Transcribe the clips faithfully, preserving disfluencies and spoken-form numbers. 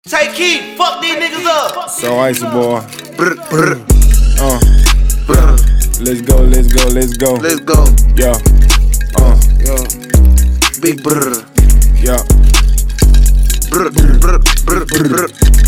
Take heat, fuck these niggas up. So icy boy. Brr, brr. Uh, Brr. let's go, let's go, let's go. Let's go. Yeah. Uh, Yo. Big brr. yeah. Brr, brr, brr, brr, brr.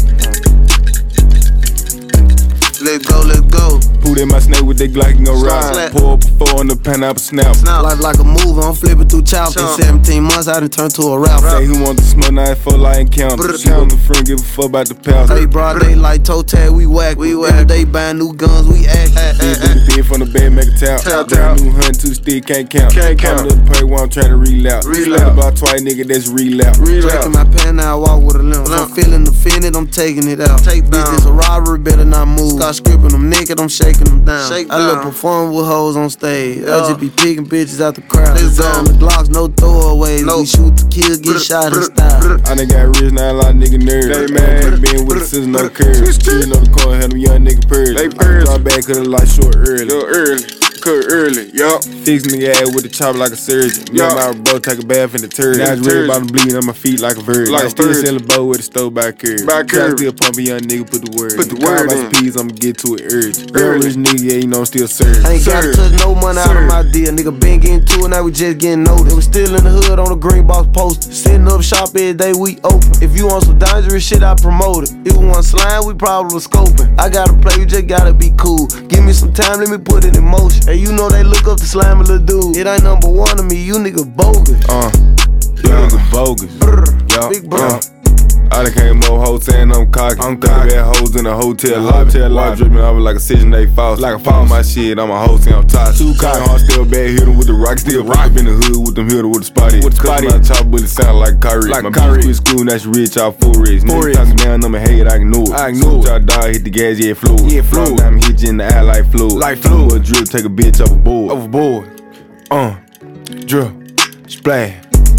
Let's go, let's go. Put in my snake with that Glock and go ride. Slap. Pour up a four on the pineapple snap. Life like a movie, I'm flipping through chapters. Chop. seventeen months, I done turned to a rapper. Say who want the smoke, now for lion count. Brr. She want the friend, give a fuck about the pals. Hey, bro, they like toe tag, we whack. We whack. They buying new guns, we act. Big booty pin from the bed, make a tap. Tap, Brand tap. new hunt, two stick, can't count. Can't count. Come to the point where I'm trying to relapse. Relapse. Slap about twice, nigga, that's relapse. Drinking my pen, now I walk with a limp. I'm feeling offended, I'm taking it out. Take Bitch, this a robbery, better not move. Start scripting them naked, I'm shaking them down. Shake I look down. performing with hoes on stage. Yeah. I just be picking bitches out the crowd. Let's go. Design the Glocks, no throwaways. No. We shoot to kill, get shot in style. I done got rich, now a lot of nigga nerds. They Man, mad. been with the scissors, no curves. You know the corner, had them young nigga purrs. They I purrs. drop back, cause the light short early. early, cut early, yup. Fix nigga ass with the chopper like a surgeon. Me Yeah. and my bro take a bath in the turd. Now it's Turd. red bottom bleeding on my feet like a virgin. Like I a still virgin. sell a bow with a stove by a curve. By a curve. Still pump a young nigga, put the word. Put the Call word my in. peas, I'ma get to it urgent. Early. Real rich nigga, yeah, you know I'm still served. I ain't gotta Served. touch no money out Served. of my deal. Nigga been getting to it, now we just getting noticed. We still in the hood on the green box poster. Sitting up shop every day, we open. If you want some dangerous shit, I promote it. If we want slime, we probably was scoping. I gotta play, you just gotta be cool. Give me some time, let me put it in motion. Hey, you know they look up to slime a little dude. It ain't number one to me, you nigga bogus. Uh, you nigga bogus. Brr. Yeah, Big brr. uh. I done came up hoes saying I'm cocky. I'm cocky. Bad hoes in a hotel lobby. Hotel lobby dripping over like a Section eight faucet. Like a fall my shit, I'm a host and I'm toxic. Two cocky. Hard still bad, hit them with the rock. Still rock up in the hood with them hitter with the spotty. With the spotty. My chop bullet sound like Kyrie. Like my bitch quit school, now she rich, y'all full rich. Niggas talking down on my head, I can know it. I can know it. Y'all dog hit the gas, yeah, fluid. Yeah, fluid. I'm hit you in the eye like fluid. Like fluid. A drip, take a bitch overboard. Overboard. Uh, drip, splash.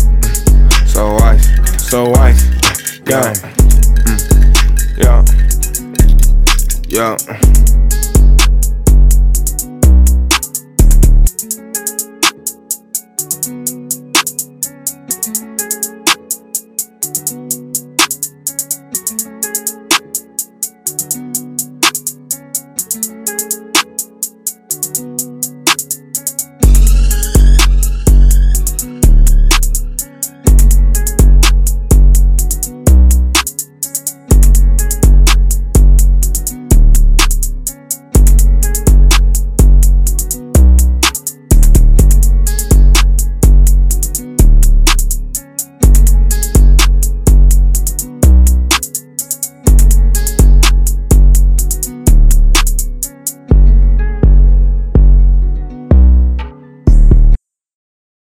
So ice, so ice. Gang. Yeah. Yeah.